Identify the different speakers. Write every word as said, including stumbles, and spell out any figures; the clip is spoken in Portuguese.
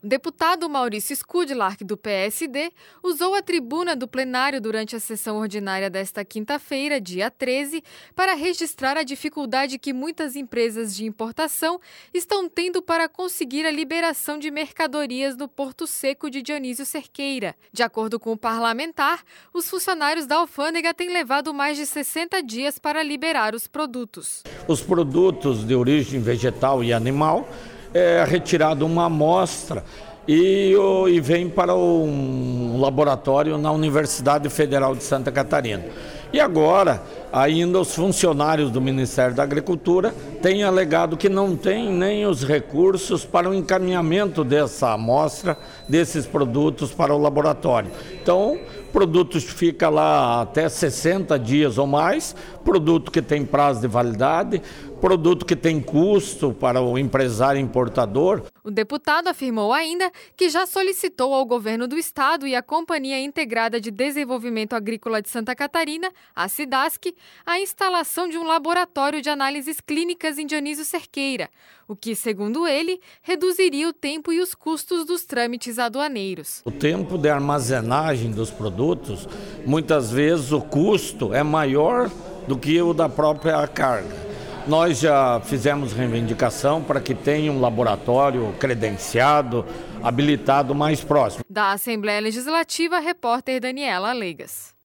Speaker 1: O deputado Maurício Skudlark, do P S D, usou a tribuna do plenário durante a sessão ordinária desta quinta-feira, dia treze, para registrar a dificuldade que muitas empresas de importação estão tendo para conseguir a liberação de mercadorias no Porto Seco de Dionísio Cerqueira. De acordo com o parlamentar, os funcionários da alfândega têm levado mais de sessenta dias para liberar os produtos.
Speaker 2: Os produtos de origem vegetal e animal é retirado uma amostra e, e vem para um laboratório na Universidade Federal de Santa Catarina. E agora, ainda os funcionários do Ministério da Agricultura têm alegado que não têm nem os recursos para o encaminhamento dessa amostra, desses produtos para o laboratório. Então, o produto fica lá até sessenta dias ou mais, produto que tem prazo de validade, produto que tem custo para o empresário importador.
Speaker 1: O deputado afirmou ainda que já solicitou ao governo do estado e à Companhia Integrada de Desenvolvimento Agrícola de Santa Catarina, a SIDASC, a instalação de um laboratório de análises clínicas em Dionísio Cerqueira, o que, segundo ele, reduziria o tempo e os custos dos trâmites aduaneiros.
Speaker 2: O tempo de armazenagem dos produtos, muitas vezes o custo é maior do que o da própria carga. Nós já fizemos reivindicação para que tenha um laboratório credenciado, habilitado mais próximo.
Speaker 1: Da Assembleia Legislativa, repórter Daniela Legas.